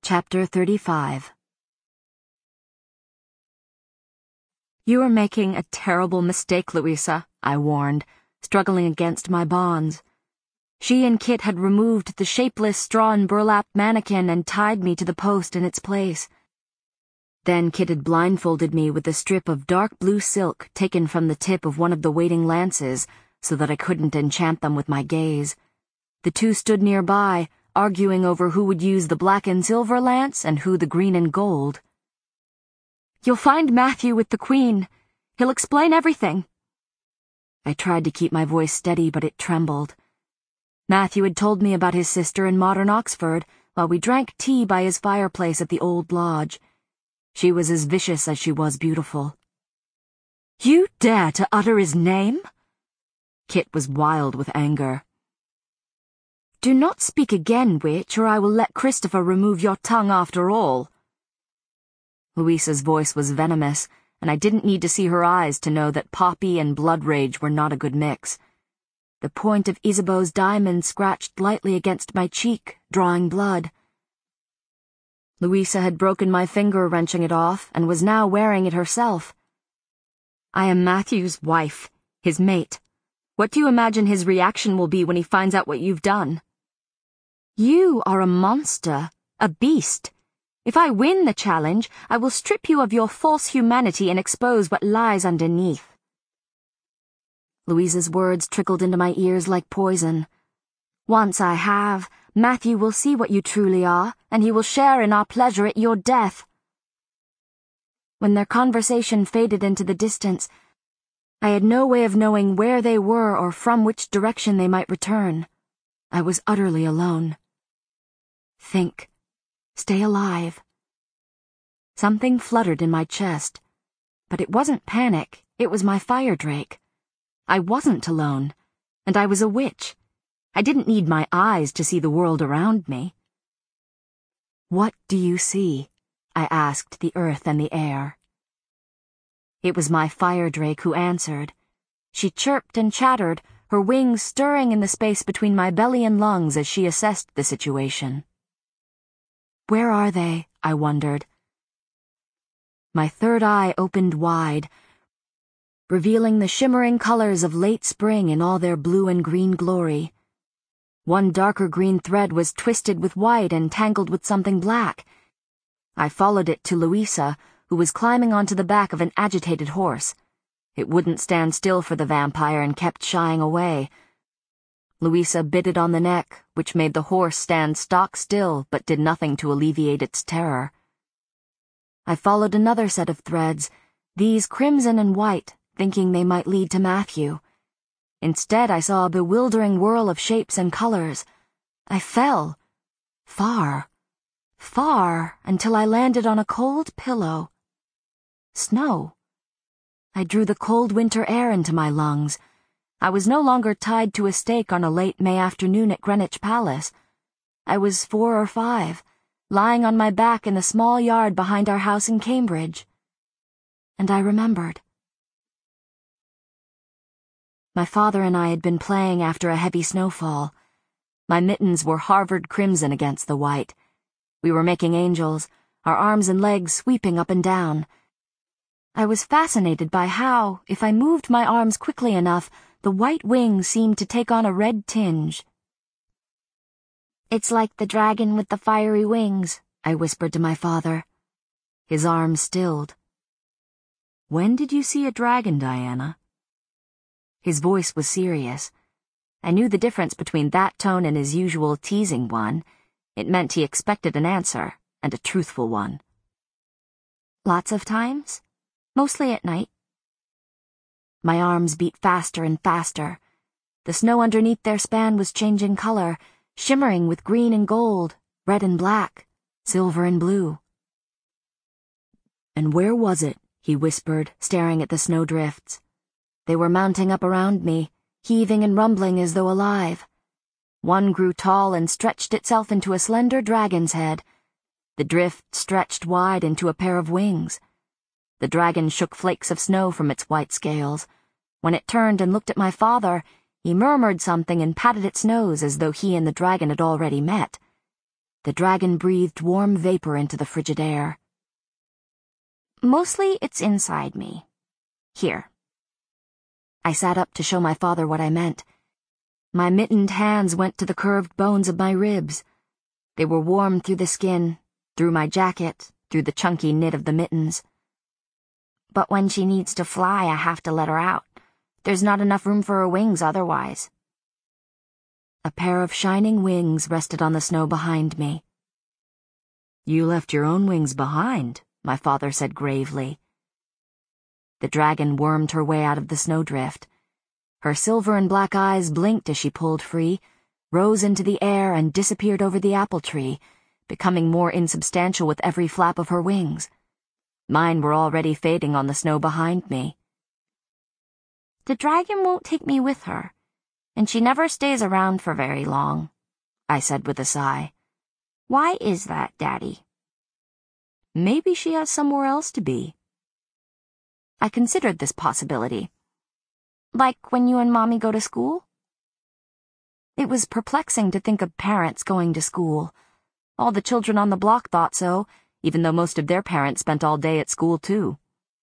Chapter 35. "You are making a terrible mistake, Louisa," I warned, struggling against my bonds. She and Kit had removed the shapeless straw and burlap mannequin and tied me to the post in its place. Then Kit had blindfolded me with a strip of dark blue silk taken from the tip of one of the waiting lances so that I couldn't enchant them with my gaze. The two stood nearby, arguing over who would use the black and silver lance and who the green and gold. "You'll find Matthew with the Queen. He'll explain everything." I tried to keep my voice steady, but it trembled. Matthew had told me about his sister in modern Oxford while we drank tea by his fireplace at the old lodge. She was as vicious as she was beautiful. "You dare to utter his name?" Kit was wild with anger. "Do not speak again, witch, or I will let Christopher remove your tongue after all." Louisa's voice was venomous, and I didn't need to see her eyes to know that Poppy and blood rage were not a good mix. The point of Isabeau's diamond scratched lightly against my cheek, drawing blood. Louisa had broken my finger wrenching it off and was now wearing it herself. "I am Matthew's wife, his mate. What do you imagine his reaction will be when he finds out what you've done?" "You are a monster, a beast. If I win the challenge, I will strip you of your false humanity and expose what lies underneath." Louisa's words trickled into my ears like poison. "Once I have, Matthew will see what you truly are, and he will share in our pleasure at your death." When their conversation faded into the distance, I had no way of knowing where they were or from which direction they might return. I was utterly alone. Think. Stay alive. Something fluttered in my chest, but it wasn't panic, it was my fire drake. I wasn't alone, and I was a witch. I didn't need my eyes to see the world around me. "What do you see?" I asked the earth and the air. It was my fire drake who answered. She chirped and chattered, her wings stirring in the space between my belly and lungs as she assessed the situation. "Where are they?" I wondered. My third eye opened wide, revealing the shimmering colors of late spring in all their blue and green glory. One darker green thread was twisted with white and tangled with something black. I followed it to Louisa, who was climbing onto the back of an agitated horse. It wouldn't stand still for the vampire and kept shying away. Louisa bit it on the neck, which made the horse stand stock still but did nothing to alleviate its terror. I followed another set of threads, these crimson and white, thinking they might lead to Matthew. Instead, I saw a bewildering whirl of shapes and colors. I fell. Far, far, until I landed on a cold pillow. Snow. I drew the cold winter air into my lungs. I was no longer tied to a stake on a late May afternoon at Greenwich Palace. I was 4 or 5, lying on my back in the small yard behind our house in Cambridge. And I remembered. My father and I had been playing after a heavy snowfall. My mittens were Harvard crimson against the white. We were making angels, our arms and legs sweeping up and down. I was fascinated by how, if I moved my arms quickly enough, the white wings seemed to take on a red tinge. "It's like the dragon with the fiery wings," I whispered to my father. His arms stilled. "When did you see a dragon, Diana?" His voice was serious. I knew the difference between that tone and his usual teasing one. It meant he expected an answer, and a truthful one. "Lots of times? Mostly at night." My arms beat faster and faster. The snow underneath their span was changing color, shimmering with green and gold, red and black, silver and blue. "And where was it?" he whispered, staring at the snowdrifts. They were mounting up around me, heaving and rumbling as though alive. One grew tall and stretched itself into a slender dragon's head. The drift stretched wide into a pair of wings. The dragon shook flakes of snow from its white scales. When it turned and looked at my father, he murmured something and patted its nose as though he and the dragon had already met. The dragon breathed warm vapor into the frigid air. Mostly it's inside me. Here. I sat up to show my father what I meant. My mittened hands went to the curved bones of my ribs. They were warm through the skin, through my jacket, through the chunky knit of the mittens. But when she needs to fly, I have to let her out. There's not enough room for her wings otherwise. A pair of shining wings rested on the snow behind me. You left your own wings behind, my father said gravely. The dragon wormed her way out of the snowdrift. Her silver and black eyes blinked as she pulled free, rose into the air and disappeared over the apple tree, becoming more insubstantial with every flap of her wings. Mine were already fading on the snow behind me. The dragon won't take me with her, and she never stays around for very long, I said with a sigh. Why is that, Daddy? Maybe she has somewhere else to be. I considered this possibility. Like when you and Mommy go to school? It was perplexing to think of parents going to school. All the children on the block thought so, even though most of their parents spent all day at school too.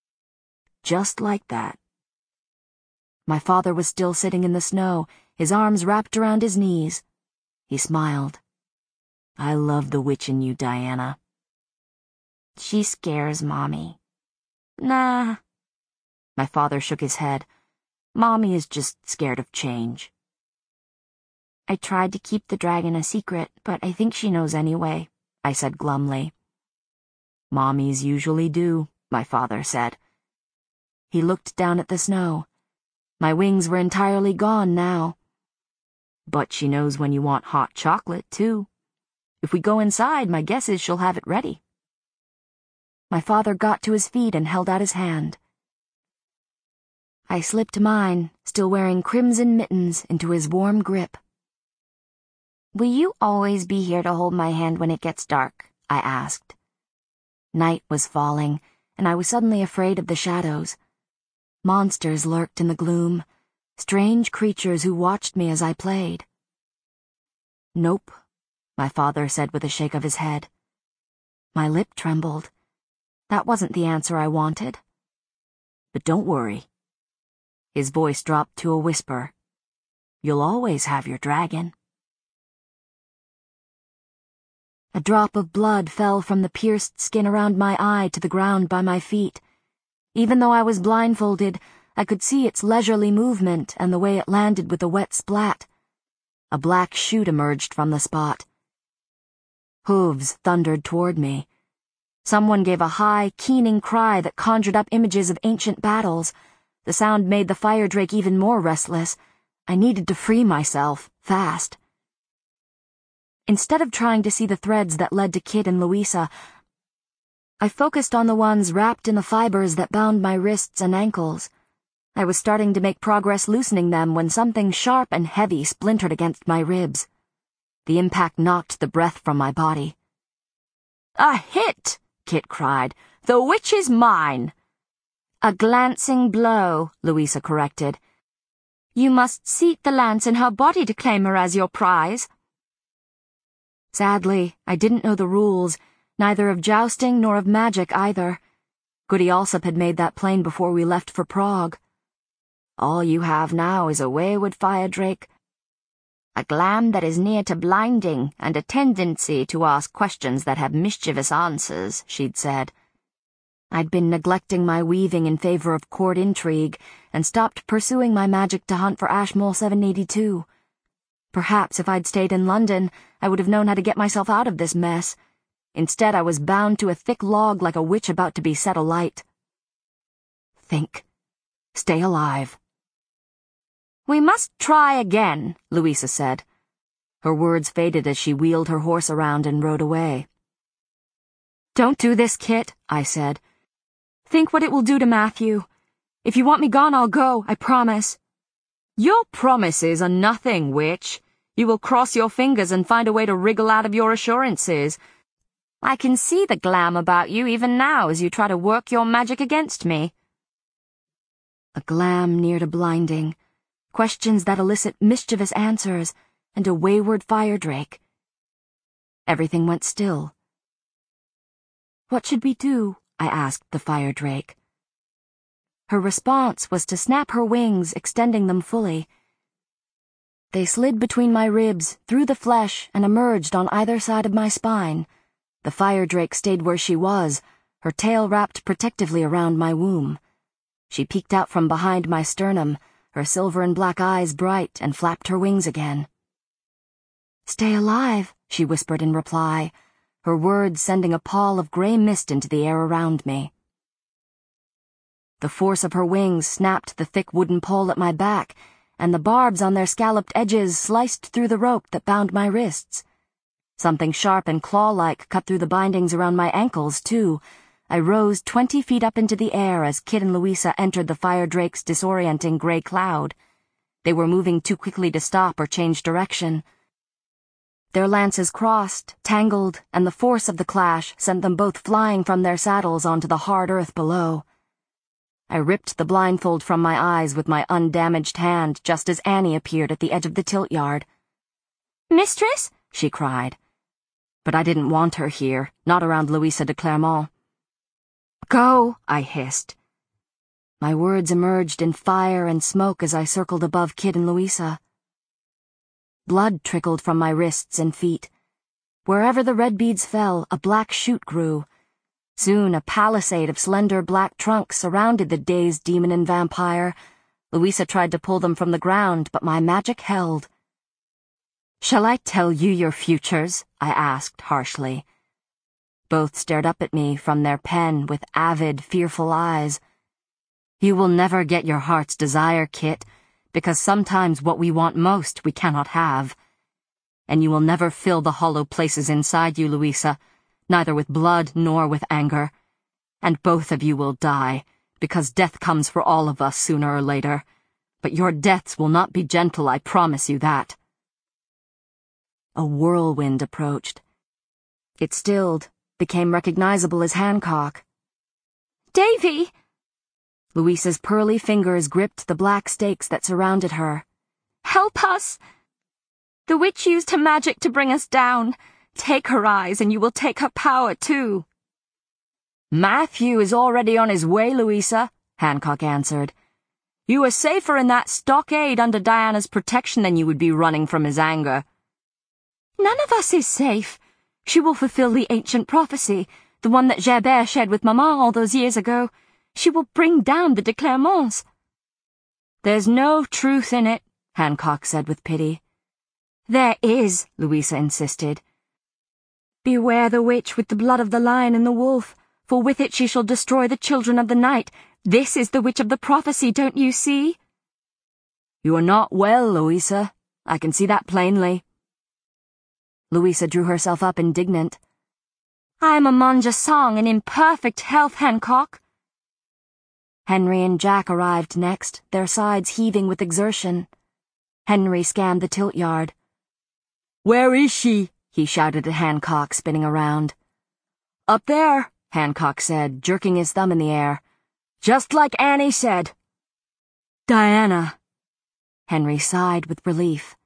Just like that. My father was still sitting in the snow, his arms wrapped around his knees. He smiled. I love the witch in you, Diana. She scares Mommy. Nah. My father shook his head. Mommy is just scared of change. I tried to keep the dragon a secret, but I think she knows anyway, I said glumly. Mommies usually do, my father said. He looked down at the snow. My wings were entirely gone now. But she knows when you want hot chocolate, too. If we go inside, my guess is she'll have it ready. My father got to his feet and held out his hand. I slipped mine, still wearing crimson mittens, into his warm grip. Will you always be here to hold my hand when it gets dark? I asked. Night was falling, and I was suddenly afraid of the shadows. Monsters lurked in the gloom, strange creatures who watched me as I played. Nope, my father said with a shake of his head. My lip trembled. That wasn't the answer I wanted. But don't worry. His voice dropped to a whisper. You'll always have your dragon. A drop of blood fell from the pierced skin around my eye to the ground by my feet. Even though I was blindfolded, I could see its leisurely movement and the way it landed with a wet splat. A black shoot emerged from the spot. Hooves thundered toward me. Someone gave a high, keening cry that conjured up images of ancient battles. The sound made the fire drake even more restless. I needed to free myself, fast. Instead of trying to see the threads that led to Kit and Louisa, I focused on the ones wrapped in the fibers that bound my wrists and ankles. I was starting to make progress loosening them when something sharp and heavy splintered against my ribs. The impact knocked the breath from my body. "A hit!" Kit cried. "The witch is mine!" "A glancing blow," Louisa corrected. "You must seat the lance in her body to claim her as your prize." Sadly, I didn't know the rules, neither of jousting nor of magic either. Goody Alsop had made that plain before we left for Prague. All you have now is a wayward fire drake, a glam that is near to blinding, and a tendency to ask questions that have mischievous answers, she'd said. I'd been neglecting my weaving in favor of court intrigue, and stopped pursuing my magic to hunt for Ashmole 782. Perhaps if I'd stayed in London, I would have known how to get myself out of this mess. Instead, I was bound to a thick log like a witch about to be set alight. Think. Stay alive. "We must try again," Louisa said. Her words faded as she wheeled her horse around and rode away. "Don't do this, Kit," I said. "Think what it will do to Matthew. If you want me gone, I'll go, I promise." "Your promises are nothing, witch. You will cross your fingers and find a way to wriggle out of your assurances. I can see the glam about you even now as you try to work your magic against me." A glam near to blinding, questions that elicit mischievous answers, and a wayward fire drake. Everything went still. "What should we do?" I asked the fire drake. Her response was to snap her wings, extending them fully. They slid between my ribs, through the flesh, and emerged on either side of my spine. The fire drake stayed where she was, her tail wrapped protectively around my womb. She peeked out from behind my sternum, her silver and black eyes bright, and flapped her wings again. "Stay alive," she whispered in reply, her words sending a pall of gray mist into the air around me. The force of her wings snapped the thick wooden pole at my back, and the barbs on their scalloped edges sliced through the rope that bound my wrists. Something sharp and claw-like cut through the bindings around my ankles, too. I rose 20 feet up into the air as Kit and Louisa entered the fire drake's disorienting gray cloud. They were moving too quickly to stop or change direction. Their lances crossed, tangled, and the force of the clash sent them both flying from their saddles onto the hard earth below. I ripped the blindfold from my eyes with my undamaged hand just as Annie appeared at the edge of the tilt-yard. "Mistress?" she cried. But I didn't want her here, not around Louisa de Clermont. "Go," I hissed. My words emerged in fire and smoke as I circled above Kit and Louisa. Blood trickled from my wrists and feet. Wherever the red beads fell, a black shoot grew. Soon a palisade of slender black trunks surrounded the dazed demon and vampire. Louisa tried to pull them from the ground, but my magic held. "Shall I tell you your futures?" I asked harshly. Both stared up at me from their pen with avid, fearful eyes. "You will never get your heart's desire, Kit, because sometimes what we want most we cannot have. And you will never fill the hollow places inside you, Louisa, neither with blood nor with anger. And both of you will die, because death comes for all of us sooner or later. But your deaths will not be gentle, I promise you that." A whirlwind approached. It stilled, became recognizable as Hancock. "Davy!" Louisa's pearly fingers gripped the black stakes that surrounded her. "Help us! The witch used her magic to bring us down. Take her eyes, and you will take her power, too." "Matthew is already on his way, Louisa," Hancock answered. "You are safer in that stockade under Diana's protection than you would be running from his anger." "None of us is safe. She will fulfill the ancient prophecy, the one that Gerbert shared with Maman all those years ago. She will bring down the de Clermonts." "There's no truth in it," Hancock said with pity. "There is," Louisa insisted. "Beware the witch with the blood of the lion and the wolf, for with it she shall destroy the children of the night. This is the witch of the prophecy, don't you see?" "You are not well, Louisa. I can see that plainly." Louisa drew herself up indignant. "I am among a song and in perfect health, Hancock." Henry and Jack arrived next, their sides heaving with exertion. Henry scanned the tilt-yard. "Where is she?" he shouted at Hancock, spinning around. "Up there," Hancock said, jerking his thumb in the air. "Just like Annie said." "Diana." Henry sighed with relief.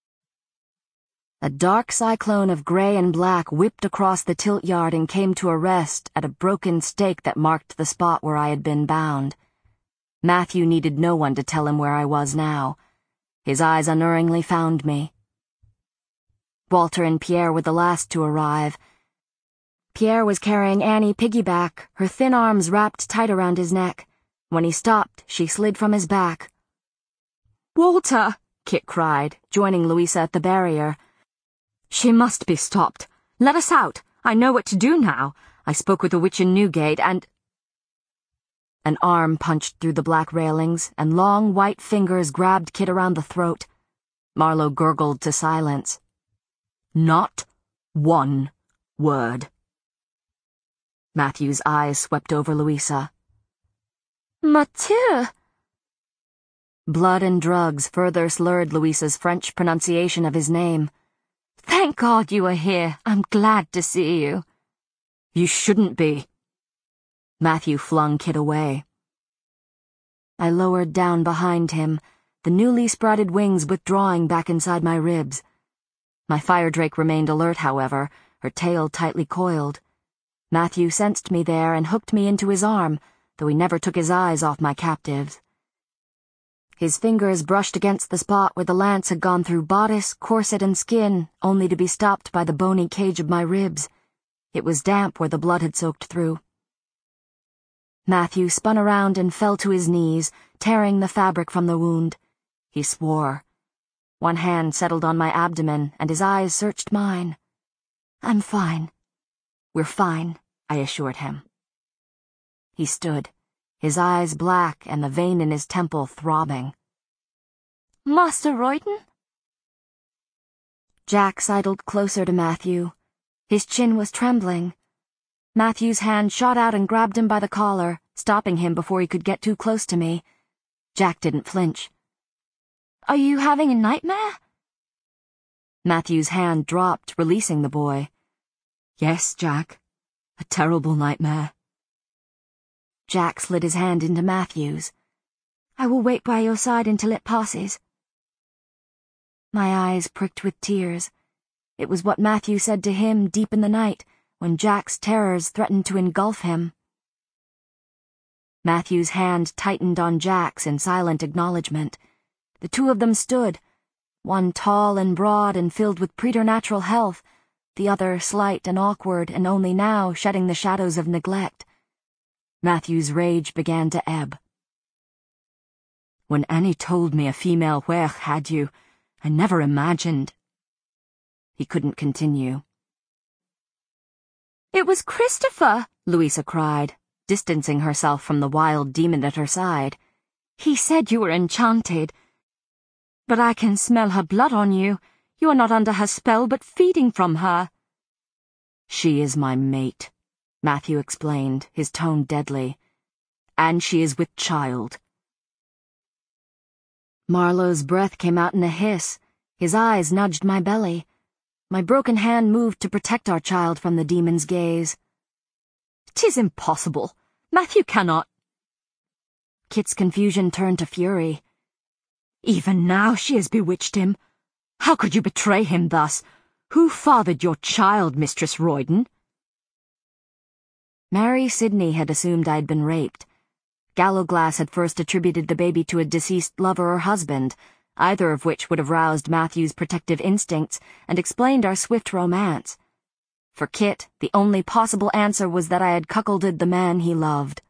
A dark cyclone of gray and black whipped across the tilt-yard and came to a rest at a broken stake that marked the spot where I had been bound. Matthew needed no one to tell him where I was now. His eyes unerringly found me. Walter and Pierre were the last to arrive. Pierre was carrying Annie piggyback, her thin arms wrapped tight around his neck. When he stopped, she slid from his back. "Walter!" Kit cried, joining Louisa at the barrier. "She must be stopped. Let us out. I know what to do now. I spoke with the witch in Newgate, and—" An arm punched through the black railings, and long white fingers grabbed Kit around the throat. Marlowe gurgled to silence. "Not one word." Matthew's eyes swept over Louisa. "Mathieu!" Blood and drugs further slurred Louisa's French pronunciation of his name. "Thank God you are here. I'm glad to see you." "You shouldn't be." Matthew flung Kit away. I lowered down behind him, the newly sprouted wings withdrawing back inside my ribs. My fire drake remained alert, however, her tail tightly coiled. Matthew sensed me there and hooked me into his arm, though he never took his eyes off my captives. His fingers brushed against the spot where the lance had gone through bodice, corset, and skin, only to be stopped by the bony cage of my ribs. It was damp where the blood had soaked through. Matthew spun around and fell to his knees, tearing the fabric from the wound. He swore. One hand settled on my abdomen, and his eyes searched mine. "I'm fine." "We're fine," I assured him. He stood, his eyes black and the vein in his temple throbbing. "Master Royden?" Jack sidled closer to Matthew. His chin was trembling. Matthew's hand shot out and grabbed him by the collar, stopping him before he could get too close to me. Jack didn't flinch. "Are you having a nightmare?" Matthew's hand dropped, releasing the boy. "Yes, Jack. A terrible nightmare." Jack slid his hand into Matthew's. "I will wait by your side until it passes." My eyes pricked with tears. It was what Matthew said to him deep in the night, when Jack's terrors threatened to engulf him. Matthew's hand tightened on Jack's in silent acknowledgement. The two of them stood, one tall and broad and filled with preternatural health, the other slight and awkward and only now shedding the shadows of neglect. Matthew's rage began to ebb. "When Annie told me a female werch had you, I never imagined—" He couldn't continue. "It was Christopher!" Louisa cried, distancing herself from the wild demon at her side. "He said you were enchanted. But I can smell her blood on you. You are not under her spell, but feeding from her." "She is my mate," Matthew explained, his tone deadly. "And she is with child." Marlowe's breath came out in a hiss. His eyes nudged my belly. My broken hand moved to protect our child from the demon's gaze. "'Tis impossible. Matthew cannot—" Kit's confusion turned to fury. "Even now she has bewitched him. How could you betray him thus? Who fathered your child, Mistress Royden?" Mary Sidney had assumed I'd been raped. Gallowglass had first attributed the baby to a deceased lover or husband, either of which would have roused Matthew's protective instincts and explained our swift romance. For Kit, the only possible answer was that I had cuckolded the man he loved.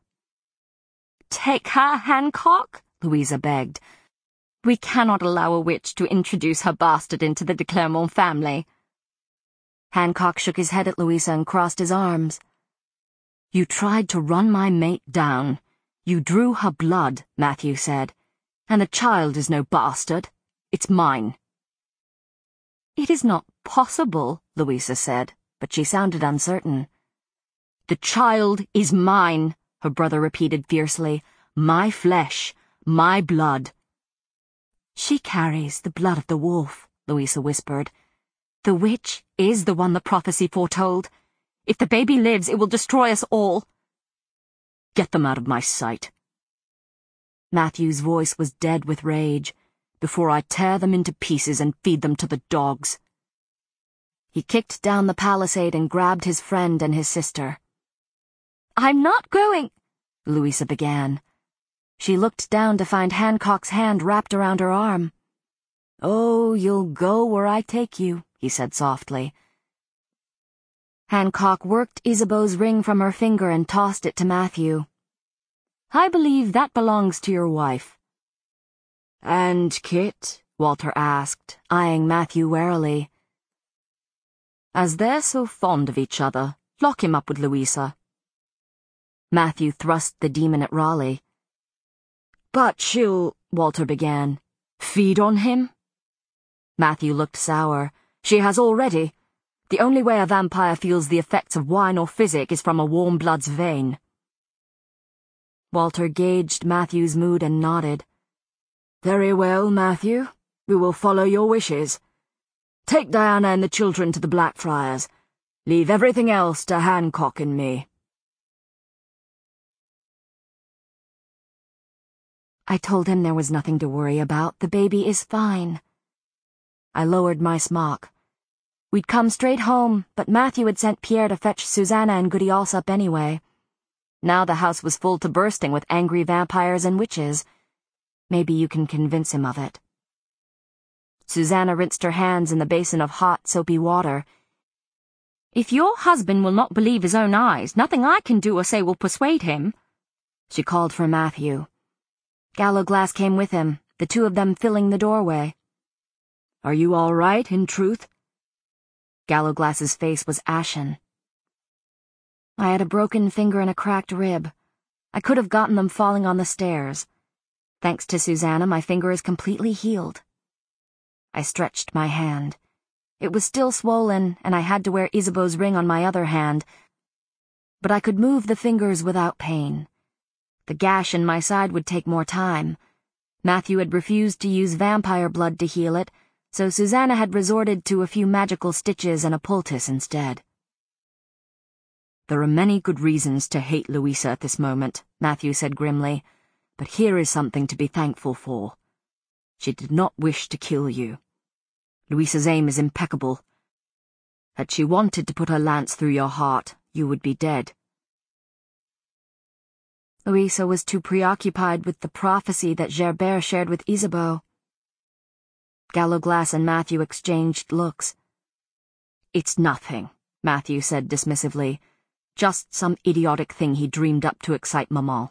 "Take her, Hancock," Louisa begged. "We cannot allow a witch to introduce her bastard into the de Clermont family." Hancock shook his head at Louisa and crossed his arms. "You tried to run my mate down. You drew her blood," Matthew said. "And the child is no bastard. It's mine." "It is not possible," Louisa said, but she sounded uncertain. "The child is mine," her brother repeated fiercely. "My flesh, my blood." "She carries the blood of the wolf," Louisa whispered. "The witch is the one the prophecy foretold. If the baby lives, it will destroy us all." "Get them out of my sight." Matthew's voice was dead with rage. "Before I tear them into pieces and feed them to the dogs." He kicked down the palisade and grabbed his friend and his sister. "I'm not going," Louisa began. She looked down to find Hancock's hand wrapped around her arm. "Oh, you'll go where I take you," he said softly. Hancock worked Isabeau's ring from her finger and tossed it to Matthew. "I believe that belongs to your wife." "And Kit?" Walter asked, eyeing Matthew warily. "As they're so fond of each other, lock him up with Louisa." Matthew thrust the demon at Raleigh. "But she'll—" Walter began. "Feed on him?" Matthew looked sour. "She has already. The only way a vampire feels the effects of wine or physic is from a warm blood's vein." Walter gauged Matthew's mood and nodded. "Very well, Matthew. We will follow your wishes. Take Diana and the children to the Blackfriars. Leave everything else to Hancock and me." I told him there was nothing to worry about. The baby is fine. I lowered my smock. We'd come straight home, but Matthew had sent Pierre to fetch Susanna and Goody Alsop anyway. Now the house was full to bursting with angry vampires and witches. Maybe you can convince him of it. Susanna rinsed her hands in the basin of hot, soapy water. If your husband will not believe his own eyes, nothing I can do or say will persuade him. She called for Matthew. Gallowglass came with him, the two of them filling the doorway. Are you all right, in truth? Gallowglass's face was ashen. I had a broken finger and a cracked rib. I could have gotten them falling on the stairs. Thanks to Susanna, my finger is completely healed. I stretched my hand. It was still swollen, and I had to wear Isabeau's ring on my other hand, but I could move the fingers without pain. The gash in my side would take more time. Matthew had refused to use vampire blood to heal it, so Susanna had resorted to a few magical stitches and a poultice instead. There are many good reasons to hate Louisa at this moment, Matthew said grimly, but here is something to be thankful for. She did not wish to kill you. Louisa's aim is impeccable. Had she wanted to put her lance through your heart, you would be dead. Louisa was too preoccupied with the prophecy that Gerbert shared with Isabeau. Gallowglass and Matthew exchanged looks. It's nothing, Matthew said dismissively. Just some idiotic thing he dreamed up to excite Maman.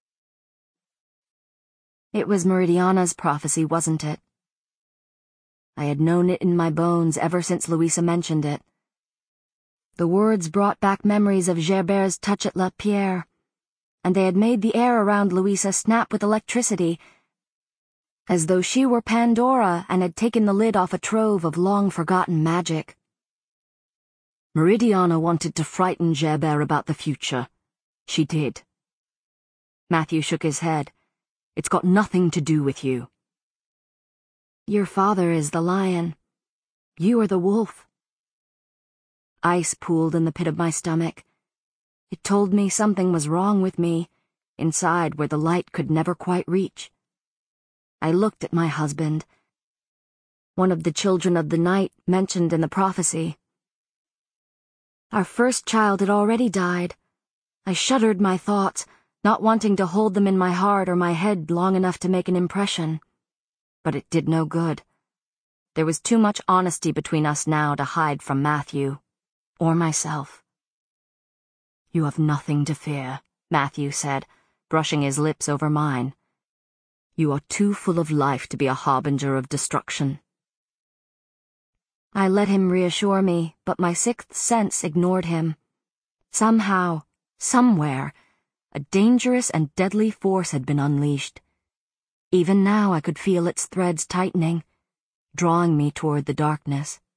It was Meridiana's prophecy, wasn't it? I had known it in my bones ever since Louisa mentioned it. The words brought back memories of Gerbert's touch at La Pierre, and they had made the air around Louisa snap with electricity, as though she were Pandora and had taken the lid off a trove of long-forgotten magic. Meridiana wanted to frighten Gerbert about the future. She did. Matthew shook his head. It's got nothing to do with you. Your father is the lion. You are the wolf. Ice pooled in the pit of my stomach. It told me something was wrong with me, inside where the light could never quite reach. I looked at my husband, one of the children of the night mentioned in the prophecy. Our first child had already died. I shuddered my thoughts, not wanting to hold them in my heart or my head long enough to make an impression. But it did no good. There was too much honesty between us now to hide from Matthew, or myself. You have nothing to fear, Matthew said, brushing his lips over mine. You are too full of life to be a harbinger of destruction. I let him reassure me, but my sixth sense ignored him. Somehow, somewhere, a dangerous and deadly force had been unleashed. Even now I could feel its threads tightening, drawing me toward the darkness.